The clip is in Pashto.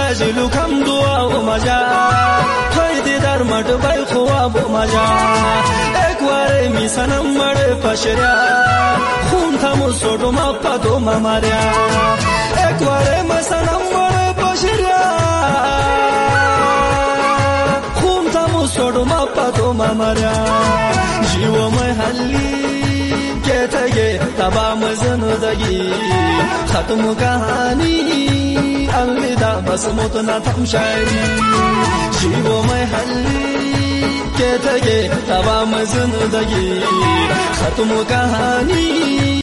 جلو کم دعا و مجا توی دیدار مد بای خواب و مجا ایک واره می سنم مد پشریا خون تمو سودو ما پدو مماریا ایک واره می سنم مد پشریا خون تمو سودو ما پدو مماریا جیو محلی تگه تبا مزندگی ختم کہانی الوداع بس موت نہ تھم شاعری جیو محلی کے تگے تبا مزندگی ختم کہانی